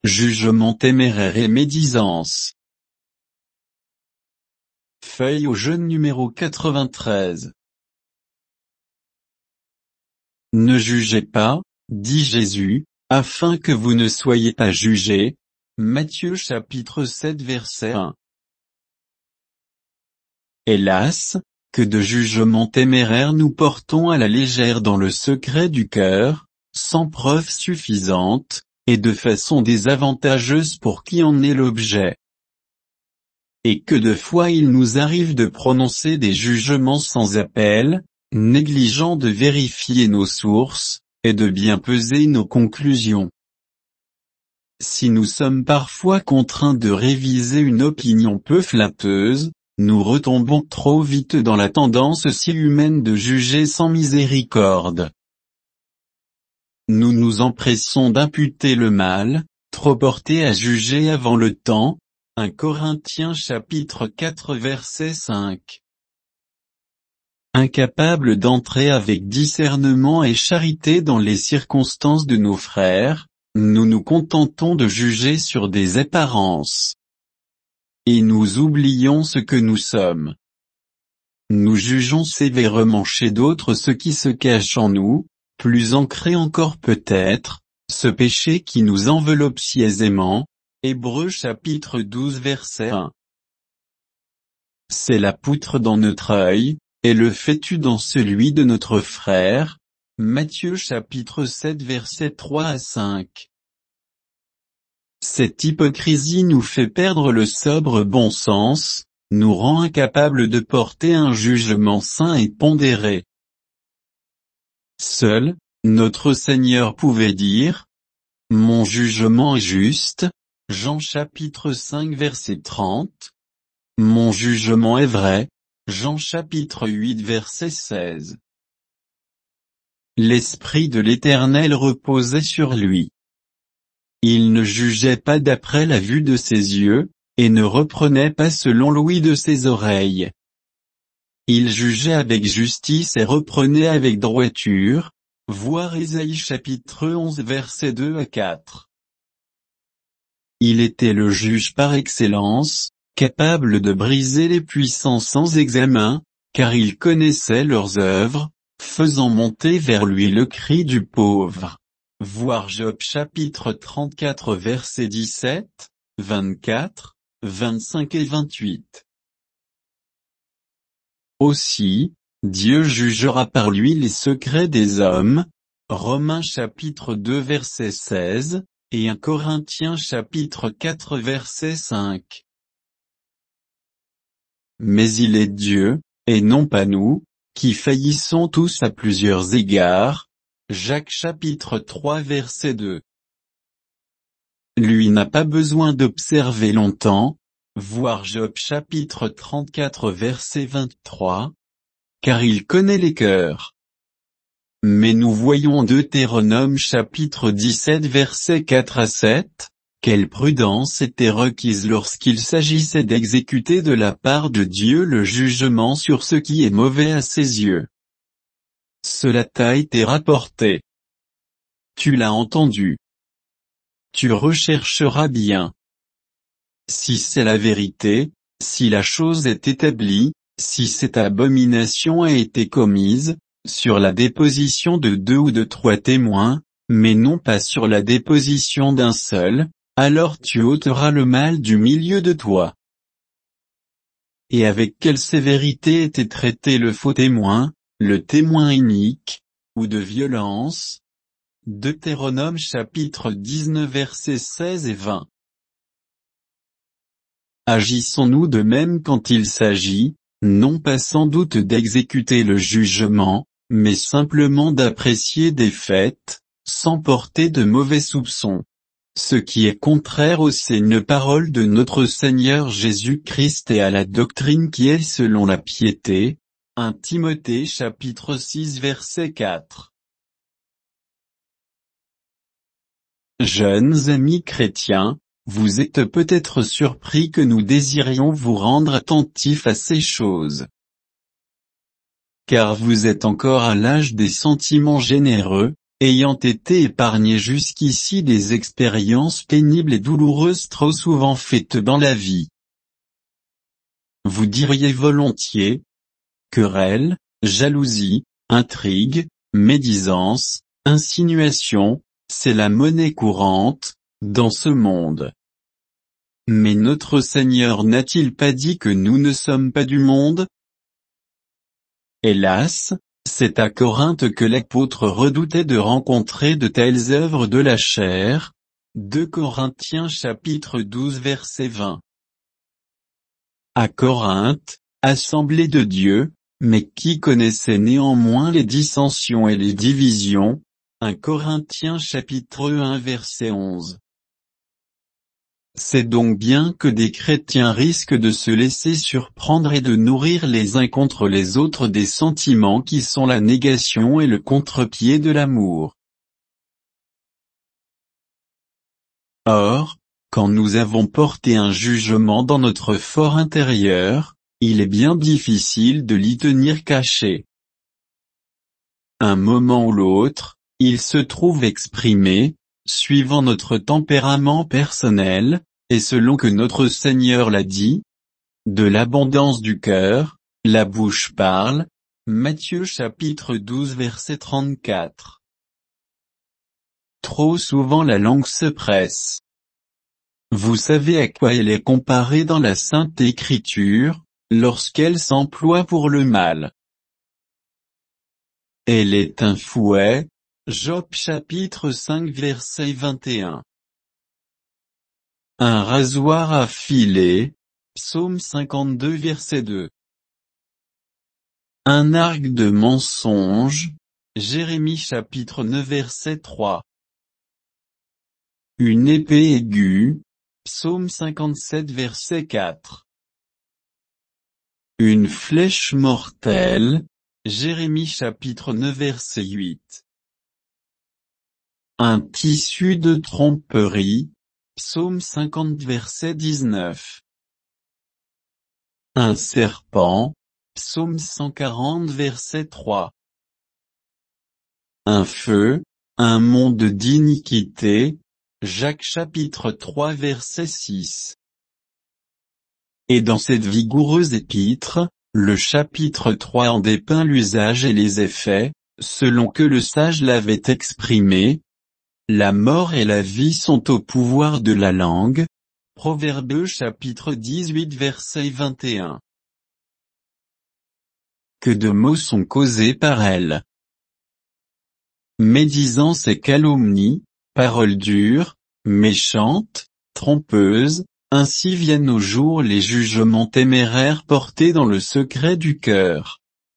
jugement téméraire et médisance. Feuille au jaune numéro 93. Ne jugez pas, dit Jésus, afin que vous ne soyez pas jugés. Matthieu chapitre 7 verset 1. Hélas, que de jugements téméraires nous portons à la légère dans le secret du cœur, sans preuve suffisante, et de façon désavantageuse pour qui en est l'objet. Et que de fois il nous arrive de prononcer des jugements sans appel, négligeant de vérifier nos sources, et de bien peser nos conclusions. Si nous sommes parfois contraints de réviser une opinion peu flatteuse, nous retombons trop vite dans la tendance si humaine de juger sans miséricorde. Nous nous empressons d'imputer le mal, trop portés à juger avant le temps. 1 Corinthiens chapitre 4 verset 5. Incapables d'entrer avec discernement et charité dans les circonstances de nos frères, nous nous contentons de juger sur des apparences. Et nous oublions ce que nous sommes. Nous jugeons sévèrement chez d'autres ce qui se cache en nous, plus ancré encore peut-être, ce péché qui nous enveloppe si aisément. Hébreux chapitre 12 verset 1. C'est la poutre dans notre œil, et le fétu dans celui de notre frère. Matthieu chapitre 7 verset 3 à 5. Cette hypocrisie nous fait perdre le sobre bon sens, nous rend incapables de porter un jugement sain et pondéré. Seul, notre Seigneur pouvait dire « Mon jugement est juste », Jean chapitre 5 verset 30. « Mon jugement est vrai », Jean chapitre 8 verset 16. L'Esprit de l'Éternel reposait sur lui. Il ne jugeait pas d'après la vue de ses yeux, et ne reprenait pas selon l'ouïe de ses oreilles. Il jugeait avec justice et reprenait avec droiture, voir Ésaïe chapitre 11 verset 2 à 4. Il était le juge par excellence, capable de briser les puissants sans examen, car il connaissait leurs œuvres, faisant monter vers lui le cri du pauvre. Voir Job chapitre 34 versets 17, 24, 25 et 28. Aussi, Dieu jugera par lui les secrets des hommes. Romains chapitre 2 verset 16, et 1 Corinthiens chapitre 4 verset 5. Mais il est Dieu, et non pas nous, qui faillissons tous à plusieurs égards. Jacques chapitre 3 verset 2. Lui n'a pas besoin d'observer longtemps, voir Job chapitre 34 verset 23, car il connaît les cœurs. Mais nous voyons Deutéronome chapitre 17 verset 4 à 7, quelle prudence était requise lorsqu'il s'agissait d'exécuter de la part de Dieu le jugement sur ce qui est mauvais à ses yeux. Cela t'a été rapporté. Tu l'as entendu. Tu rechercheras bien. Si c'est la vérité, si la chose est établie, si cette abomination a été commise, sur la déposition de 2 ou de 3 témoins, mais non pas sur la déposition d'un seul, alors tu ôteras le mal du milieu de toi. Et avec quelle sévérité était traité le faux témoin, le témoin inique, ou de violence? Deutéronome chapitre 19 versets 16 et 20. Agissons-nous de même quand il s'agit, non pas sans doute d'exécuter le jugement, mais simplement d'apprécier des faits, sans porter de mauvais soupçons. Ce qui est contraire aux saines paroles de notre Seigneur Jésus-Christ et à la doctrine qui est selon la piété. 1 Timothée chapitre 6 verset 4. Jeunes amis chrétiens, vous êtes peut-être surpris que nous désirions vous rendre attentifs à ces choses. Car vous êtes encore à l'âge des sentiments généreux, ayant été épargnés jusqu'ici des expériences pénibles et douloureuses trop souvent faites dans la vie. Vous diriez volontiers, querelle, jalousie, intrigue, médisance, insinuation, c'est la monnaie courante, dans ce monde. Mais notre Seigneur n'a-t-il pas dit que nous ne sommes pas du monde? Hélas, c'est à Corinthe que l'apôtre redoutait de rencontrer de telles œuvres de la chair. 2 Corinthiens chapitre 12 verset 20. À Corinthe, assemblée de Dieu, mais qui connaissait néanmoins les dissensions et les divisions. 1 Corinthiens chapitre 1 verset 11. C'est donc bien que des chrétiens risquent de se laisser surprendre et de nourrir les uns contre les autres des sentiments qui sont la négation et le contre-pied de l'amour. Or, quand nous avons porté un jugement dans notre fort intérieur, il est bien difficile de l'y tenir caché. Un moment ou l'autre, il se trouve exprimé, suivant notre tempérament personnel, et selon que notre Seigneur l'a dit, de l'abondance du cœur, la bouche parle. Matthieu chapitre 12 verset 34. Trop souvent la langue se presse. Vous savez à quoi elle est comparée dans la Sainte Écriture, lorsqu'elle s'emploie pour le mal. Elle est un fouet. Job chapitre 5 verset 21. Un rasoir affilé. Psaume 52 verset 2. Un arc de mensonge. Jérémie chapitre 9 verset 3. Une épée aiguë. Psaume 57 verset 4. Une flèche mortelle. Jérémie chapitre 9 verset 8. Un tissu de tromperie. Psaume 50 verset 19. Un serpent. Psaume 140 verset 3. Un feu, un monde d'iniquité. Jacques chapitre 3 verset 6. Et dans cette vigoureuse épître, le chapitre 3 en dépeint l'usage et les effets, selon que le sage l'avait exprimé. La mort et la vie sont au pouvoir de la langue. Proverbe chapitre 18 verset 21. Que de mots sont causés par elle. Médisance et calomnie, paroles dures, méchantes, trompeuses, ainsi viennent au jour les jugements téméraires portés dans le secret du cœur.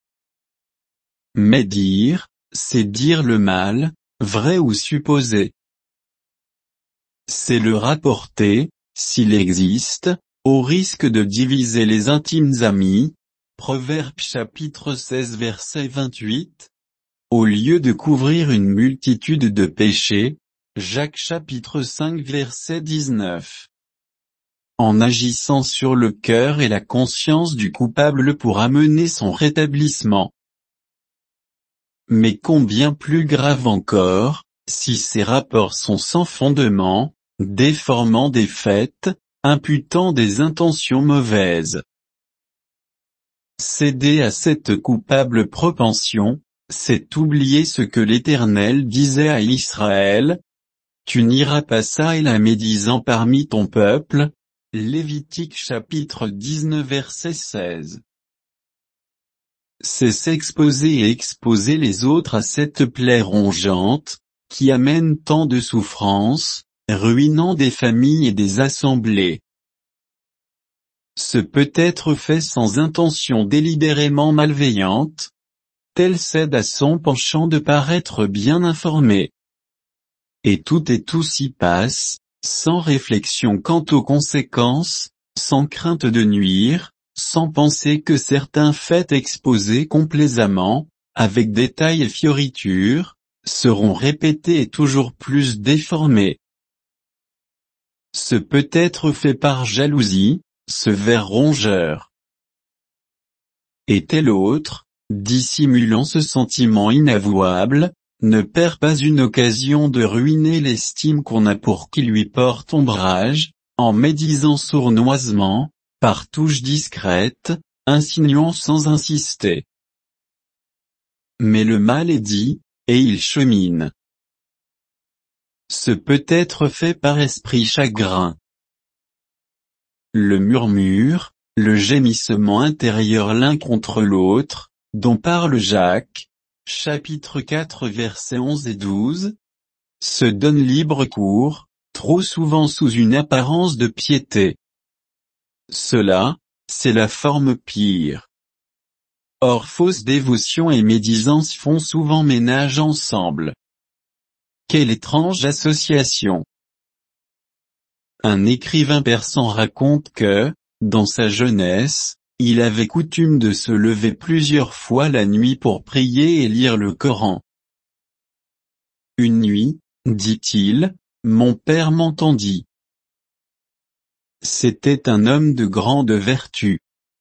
Médire, c'est dire le mal, vrai ou supposé. C'est le rapporter, s'il existe, au risque de diviser les intimes amis. Proverbe chapitre 16 verset 28. Au lieu de couvrir une multitude de péchés. Jacques chapitre 5 verset 19. En agissant sur le cœur et la conscience du coupable pour amener son rétablissement. Mais combien plus grave encore, si ces rapports sont sans fondement, déformant des faits, imputant des intentions mauvaises. Céder à cette coupable propension, c'est oublier ce que l'Éternel disait à Israël. Tu n'iras pas ça et la médisant parmi ton peuple. Lévitique chapitre 19 verset 16. C'est s'exposer et exposer les autres à cette plaie rongeante, qui amène tant de souffrances, ruinant des familles et des assemblées. Ce peut être fait sans intention délibérément malveillante. Tel cède à son penchant de paraître bien informé. Et tout s'y passe, sans réflexion quant aux conséquences, sans crainte de nuire, sans penser que certains faits exposés complaisamment, avec détails et fioritures, seront répétés et toujours plus déformés. Ce peut être fait par jalousie, ce ver rongeur. Et tel autre, dissimulant ce sentiment inavouable, ne perd pas une occasion de ruiner l'estime qu'on a pour qui lui porte ombrage, en médisant sournoisement, par touches discrètes, insinuant sans insister. Mais le mal est dit, et il chemine. Ce peut être fait par esprit chagrin. Le murmure, le gémissement intérieur l'un contre l'autre, dont parle Jacques, chapitre 4 versets 11 et 12, se donne libre cours, trop souvent sous une apparence de piété. Cela, c'est la forme pire. Or fausse dévotion et médisance font souvent ménage ensemble. Quelle étrange association! Un écrivain persan raconte que, dans sa jeunesse, il avait coutume de se lever plusieurs fois la nuit pour prier et lire le Coran. Une nuit, dit-il, mon père m'entendit. C'était un homme de grande vertu.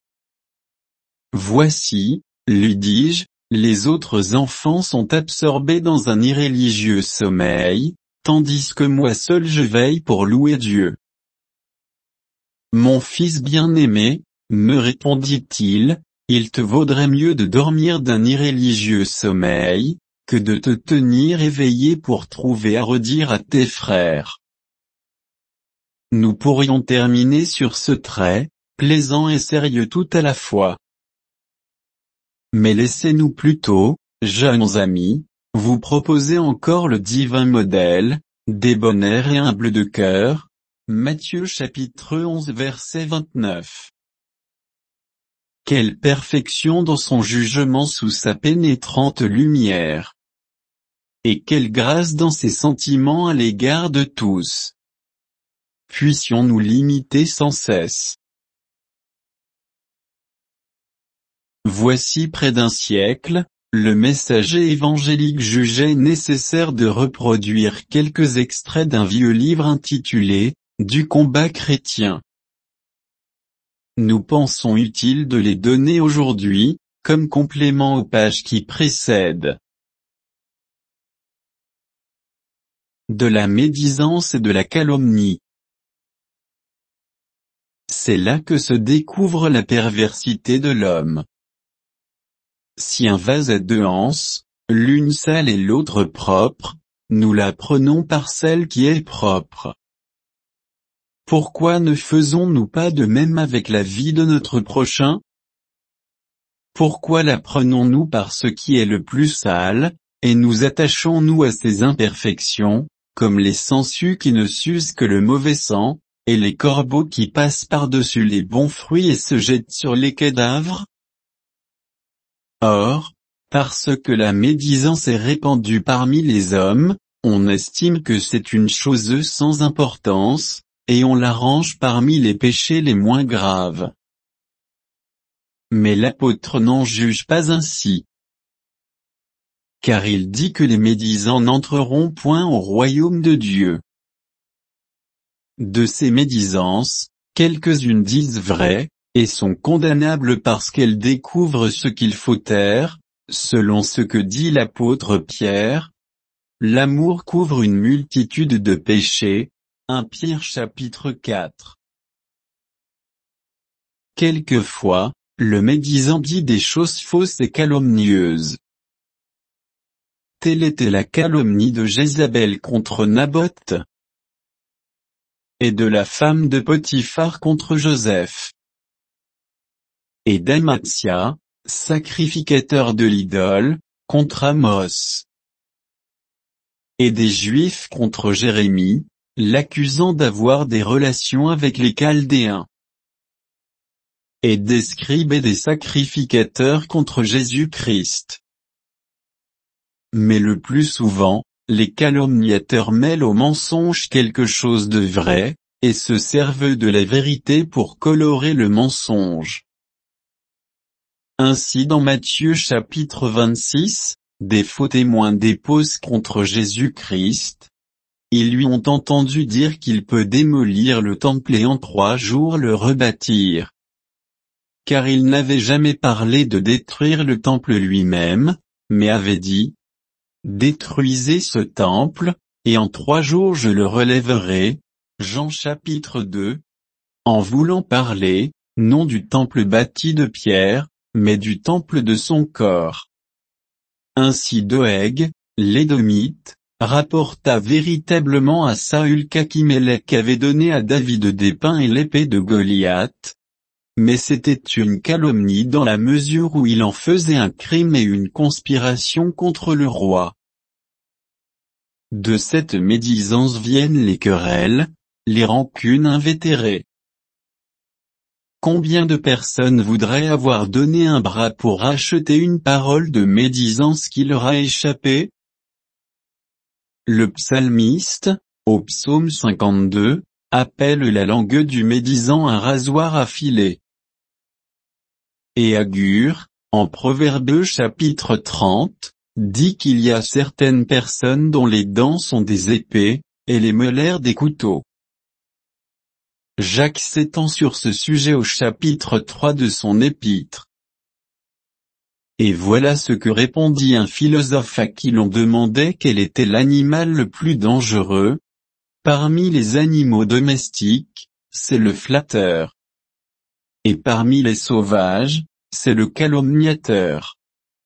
Voici, lui dis-je, les autres enfants sont absorbés dans un irréligieux sommeil, tandis que moi seul je veille pour louer Dieu. Mon fils bien-aimé, me répondit-il, il te vaudrait mieux de dormir d'un irréligieux sommeil, que de te tenir éveillé pour trouver à redire à tes frères. Nous pourrions terminer sur ce trait, plaisant et sérieux tout à la fois. Mais laissez-nous plutôt, jeunes amis, vous proposer encore le divin modèle, débonnaire et humble de cœur, Matthieu chapitre 11 verset 29. Quelle perfection dans son jugement sous sa pénétrante lumière! Et quelle grâce dans ses sentiments à l'égard de tous! Puissions-nous l'imiter sans cesse. Voici près d'un siècle, le messager évangélique jugeait nécessaire de reproduire quelques extraits d'un vieux livre intitulé « Du combat chrétien ». Nous pensons utile de les donner aujourd'hui, comme complément aux pages qui précèdent. De la médisance et de la calomnie. C'est là que se découvre la perversité de l'homme. Si un vase a deux anses, l'une sale et l'autre propre, nous la prenons par celle qui est propre. Pourquoi ne faisons-nous pas de même avec la vie de notre prochain? Pourquoi la prenons-nous par ce qui est le plus sale, et nous attachons-nous à ses imperfections, comme les sangsues qui ne sucent que le mauvais sang, et les corbeaux qui passent par-dessus les bons fruits et se jettent sur les cadavres? Or, parce que la médisance est répandue parmi les hommes, on estime que c'est une chose sans importance, et on la range parmi les péchés les moins graves. Mais l'apôtre n'en juge pas ainsi. Car il dit que les médisants n'entreront point au royaume de Dieu. De ces médisances, quelques-unes disent vrai, et sont condamnables parce qu'elles découvrent ce qu'il faut taire, selon ce que dit l'apôtre Pierre. L'amour couvre une multitude de péchés, 1 Pierre chapitre 4. Quelquefois, le médisant dit des choses fausses et calomnieuses. Telle était la calomnie de Jézabel contre Naboth, et de la femme de Potiphar contre Joseph, et d'Amathia, sacrificateur de l'idole, contre Amos, et des Juifs contre Jérémie, l'accusant d'avoir des relations avec les Chaldéens, et des scribes et des sacrificateurs contre Jésus-Christ. Mais le plus souvent, les calomniateurs mêlent au mensonge quelque chose de vrai, et se servent de la vérité pour colorer le mensonge. Ainsi dans Matthieu chapitre 26, des faux témoins déposent contre Jésus-Christ. Ils lui ont entendu dire qu'il peut démolir le temple et en 3 jours le rebâtir. Car il n'avait jamais parlé de détruire le temple lui-même, mais avait dit, détruisez ce temple, et en 3 jours je le relèverai. Jean chapitre 2. En voulant parler, non du temple bâti de pierre, mais du temple de son corps. Ainsi Doeg, l'Édomite, rapporta véritablement à Saül qu'Akhimelech avait donné à David des pains et l'épée de Goliath. Mais c'était une calomnie dans la mesure où il en faisait un crime et une conspiration contre le roi. De cette médisance viennent les querelles, les rancunes invétérées. Combien de personnes voudraient avoir donné un bras pour racheter une parole de médisance qui leur a échappé? Le psalmiste, au psaume 52, appelle la langue du médisant un rasoir affilé. Et Agur, en Proverbes chapitre 30, dit qu'il y a certaines personnes dont les dents sont des épées, et les molaires des couteaux. Jacques s'étend sur ce sujet au chapitre 3 de son épître. Et voilà ce que répondit un philosophe à qui l'on demandait quel était l'animal le plus dangereux. Parmi les animaux domestiques, c'est le flatteur. Et parmi les sauvages, c'est le calomniateur.